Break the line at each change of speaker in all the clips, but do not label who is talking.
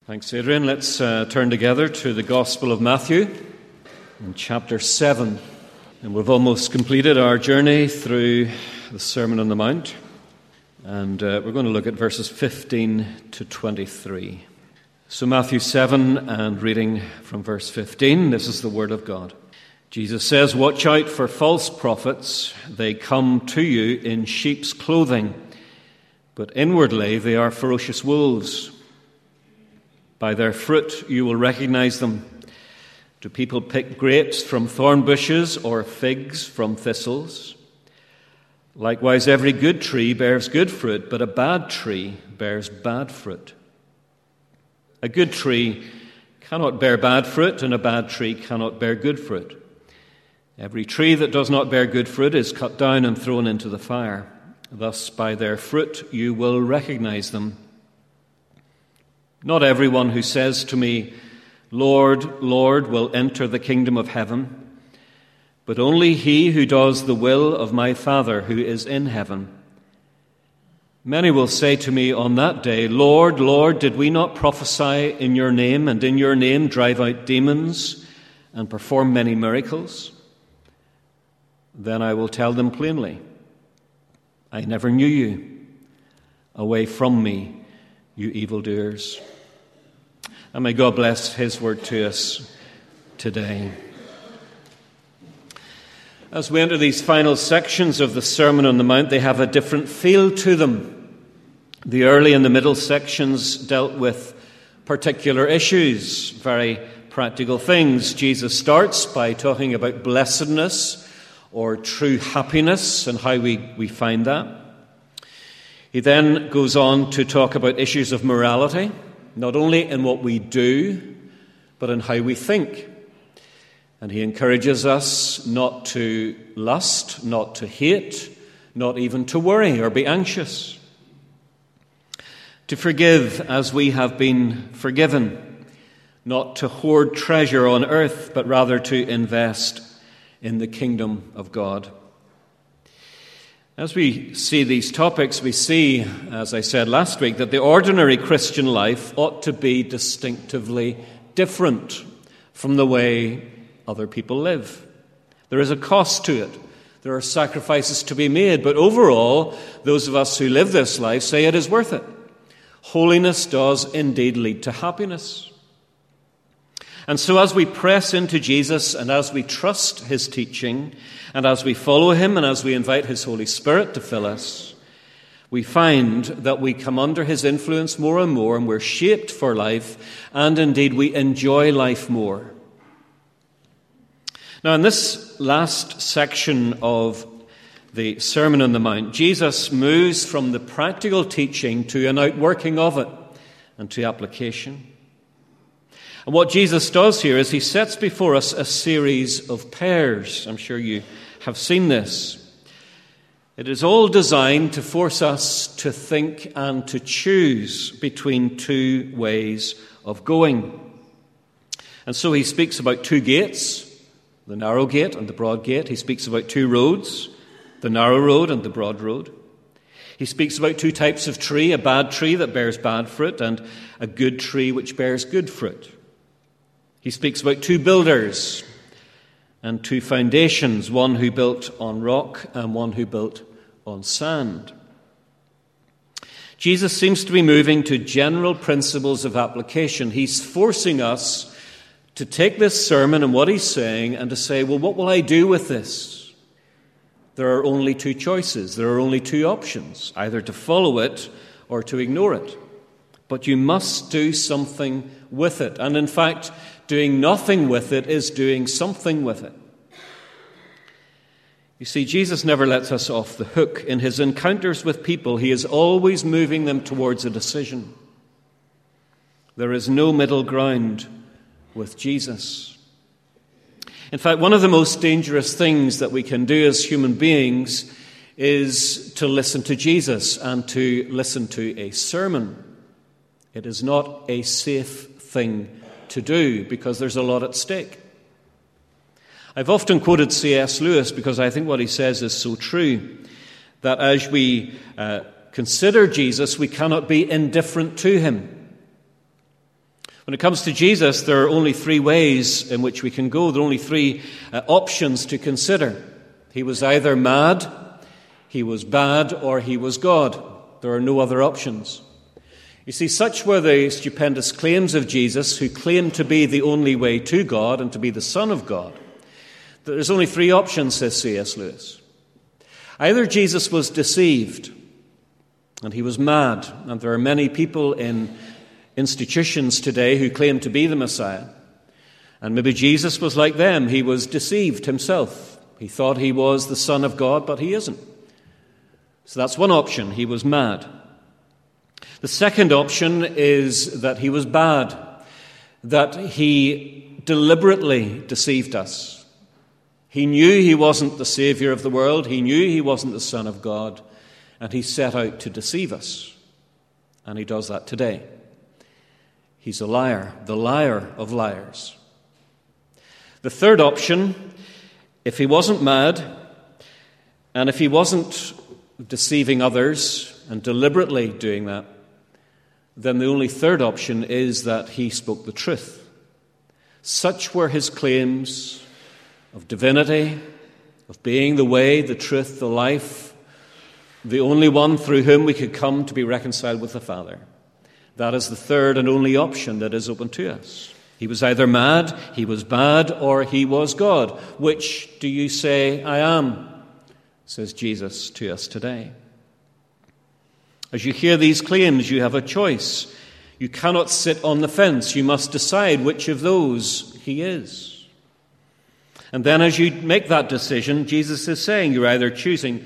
Thanks, Adrian. Let's turn together to the Gospel of Matthew in chapter 7. And we've almost completed our journey through the Sermon on the Mount. And we're going to look at verses 15 to 23. So Matthew 7 and reading from verse 15, this is the Word of God. Jesus says, "Watch out for false prophets. They come to you in sheep's clothing, but inwardly they are ferocious wolves. By their fruit you will recognize them. Do people pick grapes from thorn bushes or figs from thistles? Likewise, every good tree bears good fruit, but a bad tree bears bad fruit. A good tree cannot bear bad fruit, and a bad tree cannot bear good fruit. Every tree that does not bear good fruit is cut down and thrown into the fire. Thus, by their fruit you will recognize them. Not everyone who says to me, 'Lord, Lord,' will enter the kingdom of heaven, but only he who does the will of my Father who is in heaven. Many will say to me on that day, 'Lord, Lord, did we not prophesy in your name, and in your name drive out demons and perform many miracles?' Then I will tell them plainly, 'I never knew you. Away from me, you evildoers.'" And may God bless his word to us today. As we enter these final sections of the Sermon on the Mount, they have a different feel to them. The early and the middle sections dealt with particular issues, very practical things. Jesus starts by talking about blessedness or true happiness and how we find that. He then goes on to talk about issues of morality, not only in what we do, but in how we think. And he encourages us not to lust, not to hate, not even to worry or be anxious. To forgive as we have been forgiven, not to hoard treasure on earth, but rather to invest in the kingdom of God. As we see these topics, we see, as I said last week, that the ordinary Christian life ought to be distinctively different from the way other people live. There is a cost to it. There are sacrifices to be made, but overall, those of us who live this life say it is worth it. Holiness does indeed lead to happiness. And so as we press into Jesus and as we trust his teaching and as we follow him and as we invite his Holy Spirit to fill us, we find that we come under his influence more and more, and we're shaped for life, and indeed we enjoy life more. Now, in this last section of the Sermon on the Mount, Jesus moves from the practical teaching to an outworking of it and to application. And what Jesus does here is he sets before us a series of pairs. I'm sure you have seen this. It is all designed to force us to think and to choose between two ways of going. And so he speaks about two gates, the narrow gate and the broad gate. He speaks about two roads, the narrow road and the broad road. He speaks about two types of tree, a bad tree that bears bad fruit and a good tree which bears good fruit. He speaks about two builders and two foundations, one who built on rock and one who built on sand. Jesus seems to be moving to general principles of application. He's forcing us to take this sermon and what he's saying and to say, well, what will I do with this? There are only two choices. There are only two options, either to follow it or to ignore it. But you must do something with it. And in fact, doing nothing with it is doing something with it. You see, Jesus never lets us off the hook. In his encounters with people, he is always moving them towards a decision. There is no middle ground with Jesus. In fact, one of the most dangerous things that we can do as human beings is to listen to Jesus and to listen to a sermon. It is not a safe thing to do because there's a lot at stake. I've often quoted C.S. Lewis because I think what he says is so true, that as we consider Jesus, we cannot be indifferent to him. When it comes to Jesus, there are only three ways in which we can go. There are only three options to consider. He was either mad, he was bad, or he was God. There are no other options. You see, such were the stupendous claims of Jesus, who claimed to be the only way to God and to be the Son of God. There's only three options, says C.S. Lewis. Either Jesus was deceived, and he was mad, and there are many people in institutions today who claim to be the Messiah. And maybe Jesus was like them. He was deceived himself. He thought he was the Son of God, but he isn't. So that's one option. He was mad. The second option is that he was bad, that he deliberately deceived us. He knew he wasn't the Savior of the world. He knew he wasn't the Son of God, and he set out to deceive us. And he does that today. He's a liar, the liar of liars. The third option, if he wasn't mad, and if he wasn't deceiving others and deliberately doing that, then the only third option is that he spoke the truth. Such were his claims of divinity, of being the way, the truth, the life, the only one through whom we could come to be reconciled with the Father. That is the third and only option that is open to us. He was either mad, he was bad, or he was God. Which do you say I am? Says Jesus to us today. As you hear these claims, you have a choice. You cannot sit on the fence. You must decide which of those he is. And then as you make that decision, Jesus is saying you're either choosing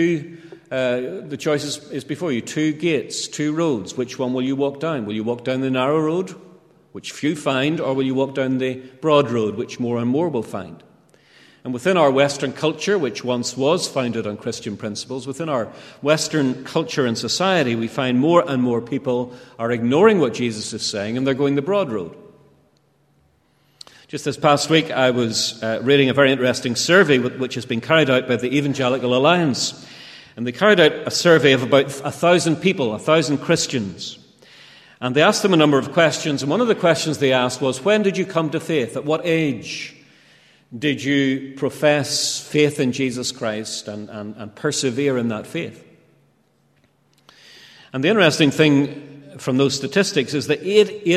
the choice is before you, two gates, two roads. Which one will you walk down? Will you walk down the narrow road, which few find, or will you walk down the broad road, which more and more will find? And within our Western culture, which once was founded on Christian principles, within our Western culture and society, we find more and more people are ignoring what Jesus is saying, and they're going the broad road. Just this past week, I was reading a very interesting survey which has been carried out by the Evangelical Alliance. And they carried out a survey of about 1,000 people, 1,000 Christians. And they asked them a number of questions. And one of the questions they asked was, when did you come to faith? At what age did you profess faith in Jesus Christ and persevere in that faith? And the interesting thing from those statistics is that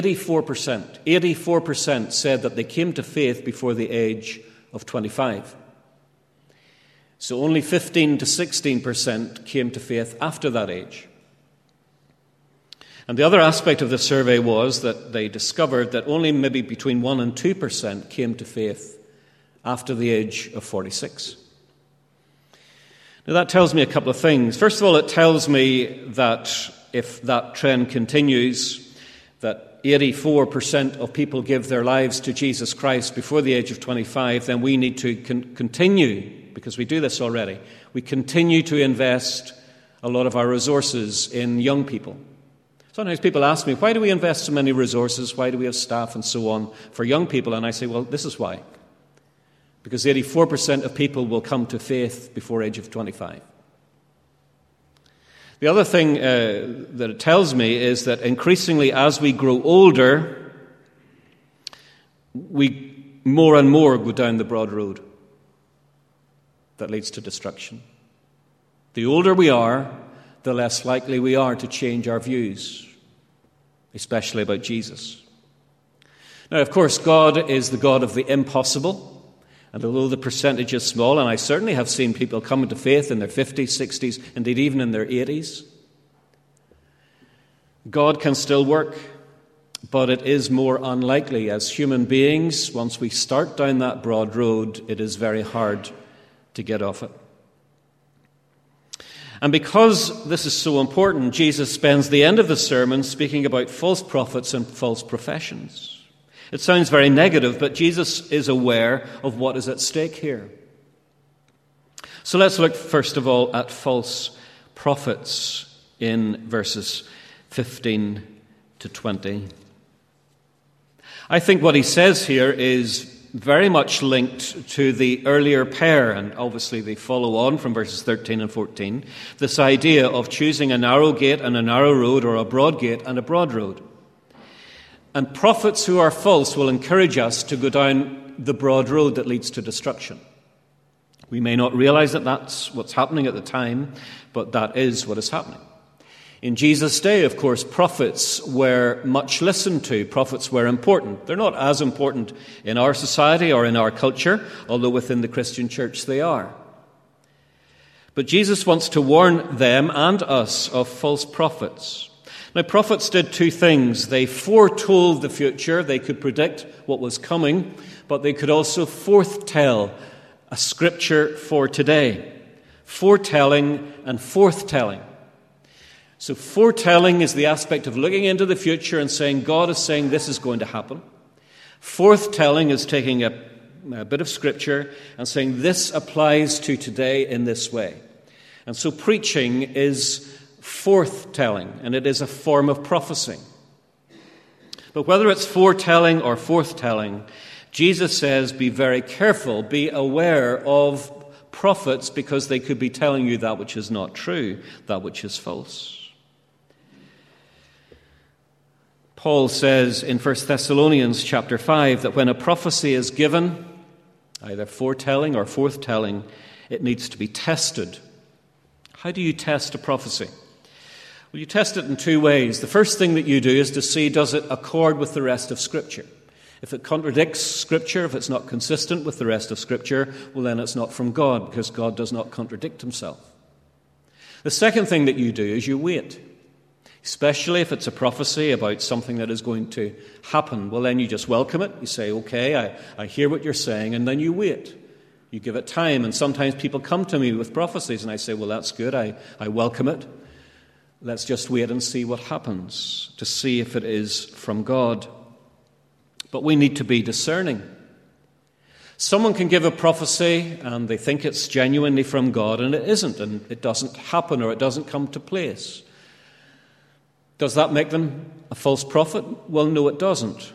84% said that they came to faith before the age of 25. So only 15 to 16% came to faith after that age. And the other aspect of the survey was that they discovered that only maybe between 1 and 2% came to faith after the age of 46. Now that tells me a couple of things. First of all, it tells me that if that trend continues, that 84% of people give their lives to Jesus Christ before the age of 25, then we need to continue, because we do this already, we continue to invest a lot of our resources in young people. Sometimes people ask me, why do we invest so many resources? Why do we have staff and so on for young people? And I say, well, this is why. Because 84% of people will come to faith before age of 25. The other thing that it tells me is that increasingly as we grow older, we more and more go down the broad road that leads to destruction. The older we are, the less likely we are to change our views, especially about Jesus. Now, of course, God is the God of the impossible, and although the percentage is small, and I certainly have seen people come into faith in their 50s, 60s, indeed even in their 80s, God can still work, but it is more unlikely. As human beings, once we start down that broad road, it is very hard to get off it. And because this is so important, Jesus spends the end of the sermon speaking about false prophets and false professions. It sounds very negative, but Jesus is aware of what is at stake here. So let's look first of all at false prophets in verses 15 to 20. I think what he says here is very much linked to the earlier pair, and obviously they follow on from verses 13 and 14, this idea of choosing a narrow gate and a narrow road, or a broad gate and a broad road. And prophets who are false will encourage us to go down the broad road that leads to destruction. We may not realize that that's what's happening at the time, but that is what is happening. In Jesus' day, of course, prophets were much listened to. Prophets were important. They're not as important in our society or in our culture, although within the Christian church they are. But Jesus wants to warn them and us of false prophets. Now, prophets did two things. They foretold the future. They could predict what was coming, but they could also foretell a scripture for today. Foretelling and forthtelling. So foretelling is the aspect of looking into the future and saying, God is saying this is going to happen. Forthtelling is taking a bit of scripture and saying this applies to today in this way. And so preaching is forthtelling, and it is a form of prophecy. But whether it's foretelling or forthtelling, Jesus says be very careful, be aware of prophets, because they could be telling you that which is not true, that which is false. Paul says in 1 Thessalonians chapter 5 that when a prophecy is given, either foretelling or forthtelling, it needs to be tested. How do you test a prophecy? Well, you test it in two ways. The first thing that you do is to see, does it accord with the rest of Scripture? If it contradicts Scripture, if it's not consistent with the rest of Scripture, well, then it's not from God, because God does not contradict himself. The second thing that you do is you wait. Especially if it's a prophecy about something that is going to happen. Well, then you just welcome it. You say, okay, I hear what you're saying, and then you wait. You give it time, and sometimes people come to me with prophecies, and I say, well, that's good. I welcome it. Let's just wait and see what happens, to see if it is from God. But we need to be discerning. Someone can give a prophecy, and they think it's genuinely from God, and it isn't, and it doesn't happen, or it doesn't come to place. Does that make them a false prophet? Well, no, it doesn't.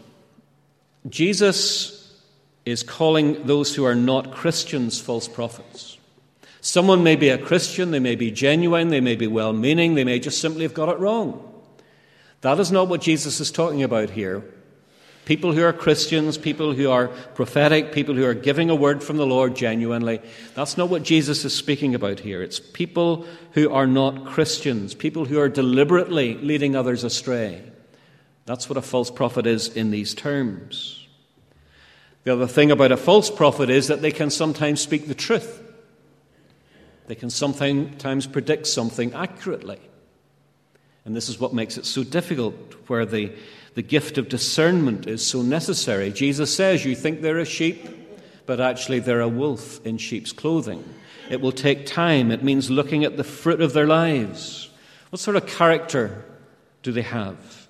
Jesus is calling those who are not Christians false prophets. Someone may be a Christian, they may be genuine, they may be well-meaning, they may just simply have got it wrong. That is not what Jesus is talking about here. People who are Christians, people who are prophetic, people who are giving a word from the Lord genuinely, that's not what Jesus is speaking about here. It's people who are not Christians, people who are deliberately leading others astray. That's what a false prophet is in these terms. The other thing about a false prophet is that they can sometimes speak the truth. They can sometimes predict something accurately. And this is what makes it so difficult, where the gift of discernment is so necessary. Jesus says, you think they're a sheep, but actually they're a wolf in sheep's clothing. It will take time. It means looking at the fruit of their lives. What sort of character do they have?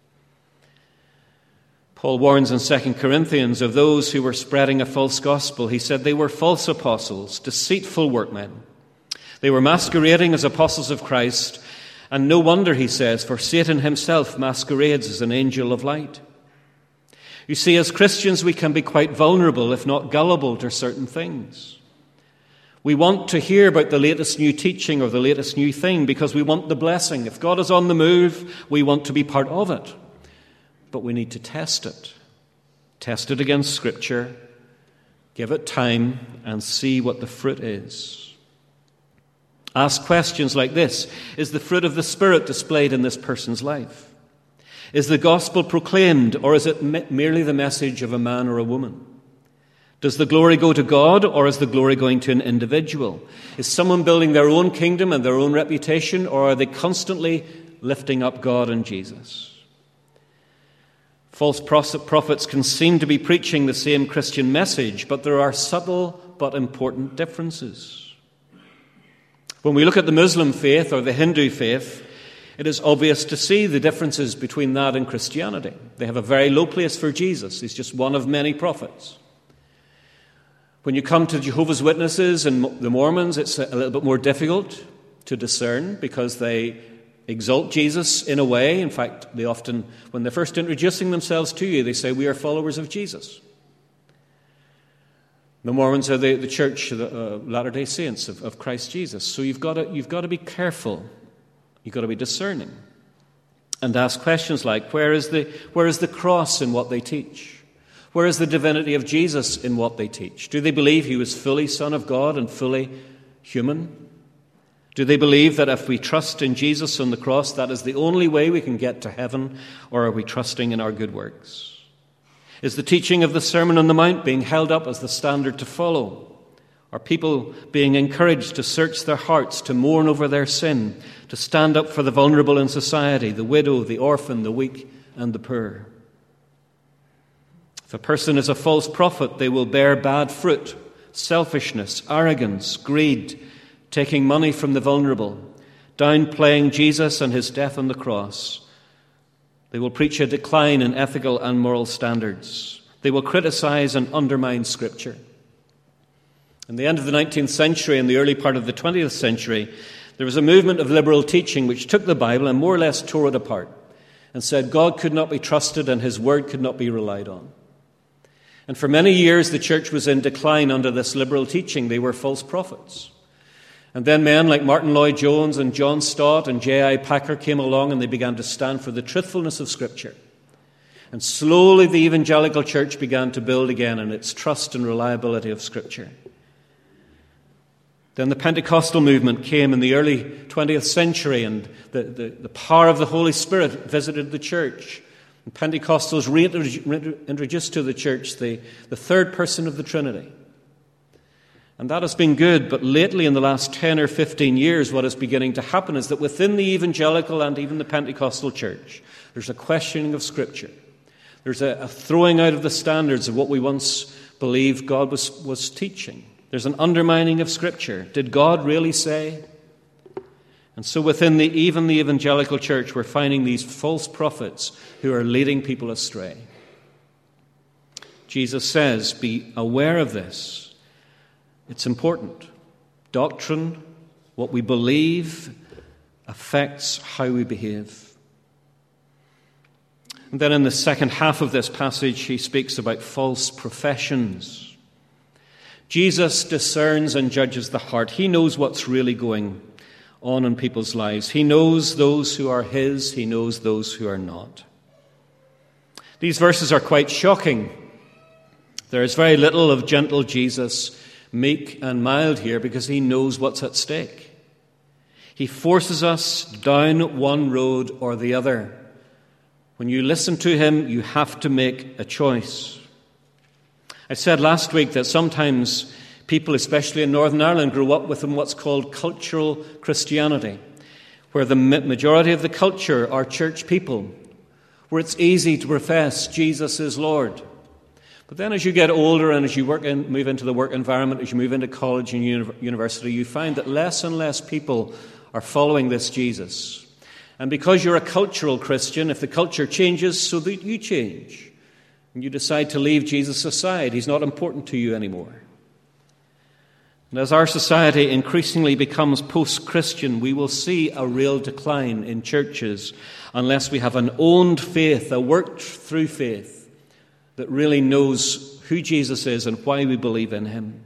Paul warns in 2 Corinthians of those who were spreading a false gospel. He said they were false apostles, deceitful workmen. They were masquerading as apostles of Christ. And no wonder, he says, for Satan himself masquerades as an angel of light. You see, as Christians, we can be quite vulnerable, if not gullible, to certain things. We want to hear about the latest new teaching or the latest new thing because we want the blessing. If God is on the move, we want to be part of it. But we need to test it. Test it against Scripture, give it time, and see what the fruit is. Ask questions like this. Is the fruit of the Spirit displayed in this person's life? Is the gospel proclaimed, or is it merely the message of a man or a woman? Does the glory go to God, or is the glory going to an individual? Is someone building their own kingdom and their own reputation, or are they constantly lifting up God and Jesus? False prophets can seem to be preaching the same Christian message, but there are subtle but important differences. When we look at the Muslim faith or the Hindu faith, it is obvious to see the differences between that and Christianity. They have a very low place for Jesus. He's just one of many prophets. When you come to Jehovah's Witnesses and the Mormons, it's a little bit more difficult to discern because they exalt Jesus in a way. In fact, they often, when they're first introducing themselves to you, they say, we are followers of Jesus. The Mormons are the church, the Latter-day Saints of Christ Jesus. So you've got to be careful. You've got to be discerning. and ask questions like, where is the cross in what they teach? Where is the divinity of Jesus in what they teach? Do they believe he was fully Son of God and fully human? Do they believe that if we trust in Jesus on the cross, that is the only way we can get to heaven, or are we trusting in our good works? Is the teaching of the Sermon on the Mount being held up as the standard to follow? Are people being encouraged to search their hearts, to mourn over their sin, to stand up for the vulnerable in society, the widow, the orphan, the weak, and the poor? If a person is a false prophet, they will bear bad fruit, selfishness, arrogance, greed, taking money from the vulnerable, downplaying Jesus and his death on the cross. They will preach a decline in ethical and moral standards. They will criticize and undermine Scripture. In the end of the 19th century and the early part of the 20th century, there was a movement of liberal teaching which took the Bible and more or less tore it apart and said God could not be trusted and his word could not be relied on. And for many years, the church was in decline under this liberal teaching. They were false prophets. And then men like Martin Lloyd-Jones and John Stott and J.I. Packer came along and they began to stand for the truthfulness of Scripture. And slowly the evangelical church began to build again in its trust and reliability of Scripture. Then the Pentecostal movement came in the early 20th century, and the power of the Holy Spirit visited the church. And Pentecostals reintroduced to the church the third person of the Trinity. And that has been good, but lately in the last 10 or 15 years, what is beginning to happen is that within the evangelical and even the Pentecostal church, there's a questioning of Scripture. There's a throwing out of the standards of what we once believed God was teaching. There's an undermining of Scripture. Did God really say? And so within even the evangelical church, we're finding these false prophets who are leading people astray. Jesus says, be aware of this. It's important. Doctrine, what we believe, affects how we behave. And then in the second half of this passage, he speaks about false professions. Jesus discerns and judges the heart. He knows what's really going on in people's lives. He knows those who are his. He knows those who are not. These verses are quite shocking. There is very little of gentle Jesus, meek and mild here, because he knows what's at stake. He forces us down one road or the other. When you listen to him, you have to make a choice. I said last week that sometimes people, especially in Northern Ireland, grew up within what's called cultural Christianity, where the majority of the culture are church people, where it's easy to profess Jesus is Lord. But then as you get older and as you move into the work environment, as you move into college and university, you find that less and less people are following this Jesus. And because you're a cultural Christian, if the culture changes, so that you change. And you decide to leave Jesus aside. He's not important to you anymore. And as our society increasingly becomes post-Christian, we will see a real decline in churches unless we have an owned faith, a worked-through faith, that really knows who Jesus is and why we believe in him.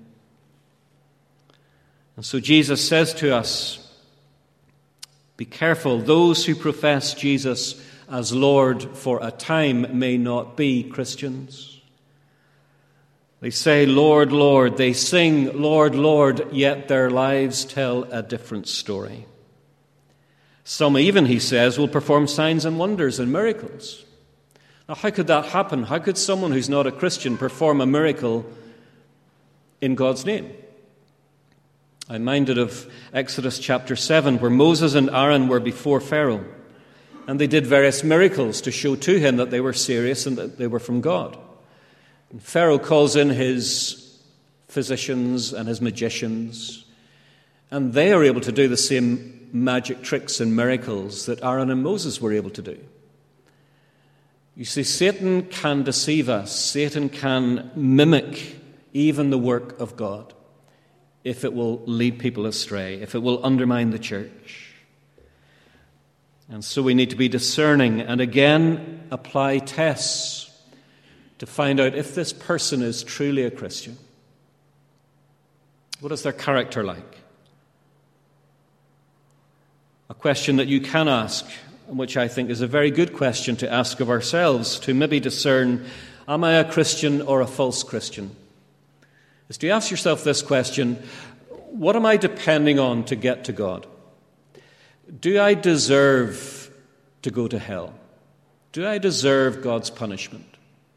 And so Jesus says to us, be careful, those who profess Jesus as Lord for a time may not be Christians. They say, Lord, Lord. They sing, Lord, Lord, yet their lives tell a different story. Some even, he says, will perform signs and wonders and miracles. Now, how could that happen? How could someone who's not a Christian perform a miracle in God's name? I'm minded of Exodus chapter 7, where Moses and Aaron were before Pharaoh, and they did various miracles to show to him that they were serious and that they were from God. And Pharaoh calls in his physicians and his magicians, and they are able to do the same magic tricks and miracles that Aaron and Moses were able to do. You see, Satan can deceive us. Satan can mimic even the work of God if it will lead people astray, if it will undermine the church. And so we need to be discerning and again apply tests to find out if this person is truly a Christian. What is their character like? A question that you can ask and which I think is a very good question to ask of ourselves, to maybe discern, am I a Christian or a false Christian? Is to ask yourself this question: what am I depending on to get to God? Do I deserve to go to hell? Do I deserve God's punishment?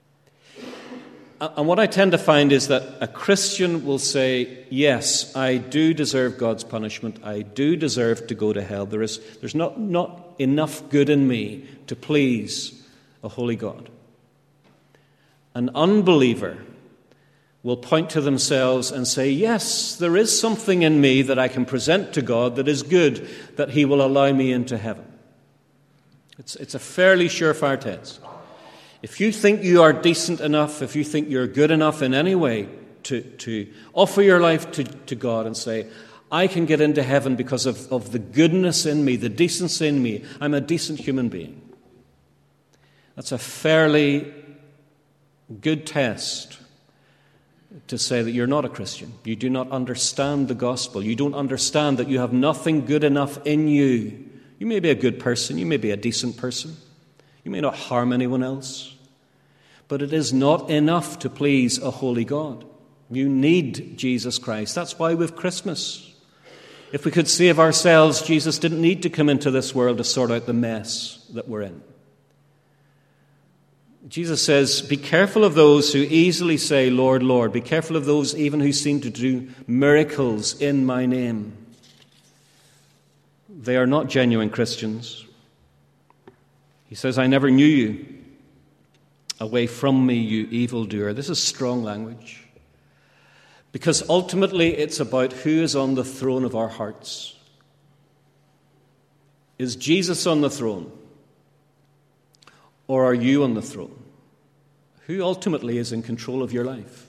And what I tend to find is that a Christian will say, yes, I do deserve God's punishment. I do deserve to go to hell. There's not enough good in me to please a holy God. An unbeliever will point to themselves and say, yes, there is something in me that I can present to God that is good, that he will allow me into heaven. It's a fairly surefire test. If you think you are decent enough, if you think you're good enough in any way to offer your life to God and say, I can get into heaven because of the goodness in me, the decency in me, I'm a decent human being. That's a fairly good test to say that you're not a Christian. You do not understand the gospel. You don't understand that you have nothing good enough in you. You may be a good person. You may be a decent person. You may not harm anyone else. But it is not enough to please a holy God. You need Jesus Christ. That's why we have Christmas. If we could save ourselves, Jesus didn't need to come into this world to sort out the mess that we're in. Jesus says, be careful of those who easily say, Lord, Lord. Be careful of those even who seem to do miracles in my name. They are not genuine Christians. He says, I never knew you. Away from me, you evildoer. This is strong language. Because ultimately it's about who is on the throne of our hearts. Is Jesus on the throne? Or are you on the throne? Who ultimately is in control of your life?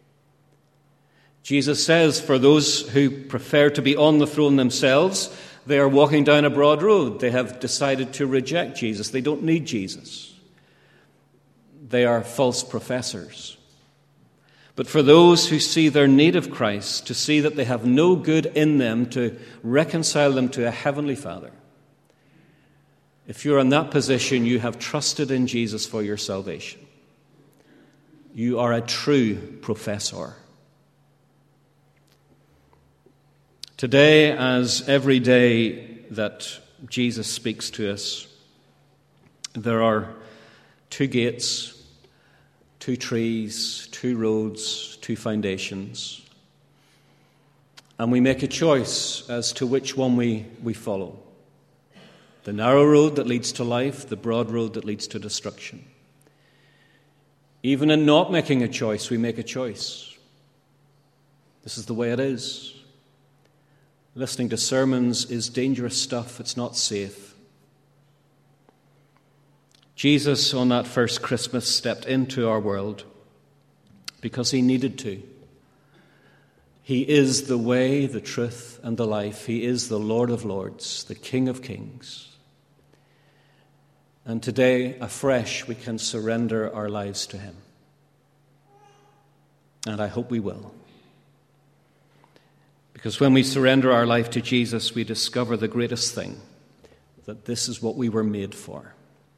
Jesus says, for those who prefer to be on the throne themselves, they are walking down a broad road. They have decided to reject Jesus. They don't need Jesus. They are false professors. But for those who see their need of Christ, to see that they have no good in them to reconcile them to a heavenly Father, if you're in that position, you have trusted in Jesus for your salvation. You are a true professor. Today, as every day that Jesus speaks to us, there are two gates, two trees, two roads, two foundations. And we make a choice as to which one we follow. The narrow road that leads to life, the broad road that leads to destruction. Even in not making a choice, we make a choice. This is the way it is. Listening to sermons is dangerous stuff. It's not safe. Jesus, on that first Christmas, stepped into our world because he needed to. He is the way, the truth, and the life. He is the Lord of Lords, the King of Kings. And today, afresh, we can surrender our lives to him. And I hope we will. Because when we surrender our life to Jesus, we discover the greatest thing, that this is what we were made for.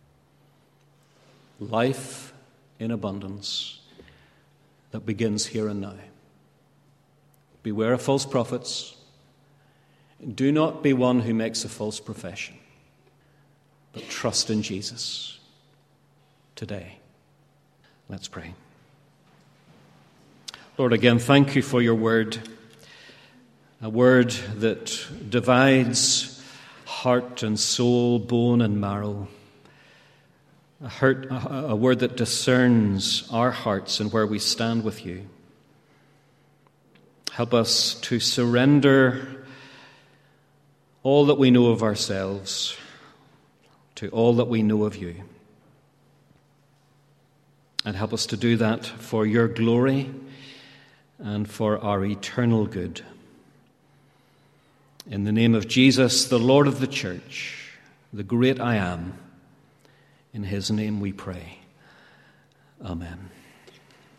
Life in abundance that begins here and now. Beware of false prophets. Do not be one who makes a false profession, but trust in Jesus today. Let's pray. Lord, again, thank you for your word, a word that divides heart and soul, bone and marrow, a word that discerns our hearts and where we stand with you. Help us to surrender all that we know of ourselves to all that we know of you. And help us to do that for your glory and for our eternal good. In the name of Jesus, the Lord of the church, the great I am, in his name we pray. Amen.